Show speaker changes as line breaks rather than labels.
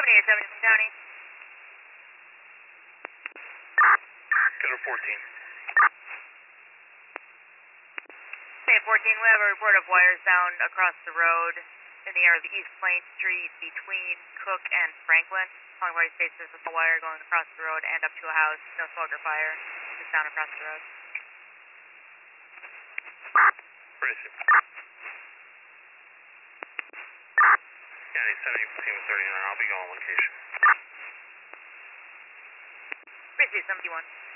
7870 from County.
Go to 14.
Say 14, we have a report of wires down across the road in the area of East Plain Street between Cook and Franklin. Calling Party states there's a wire going across the road and up to a house. No smoke or fire. Just down across the road.
Pretty soon. County 70 39, I'll be going on location.
Pretty 71.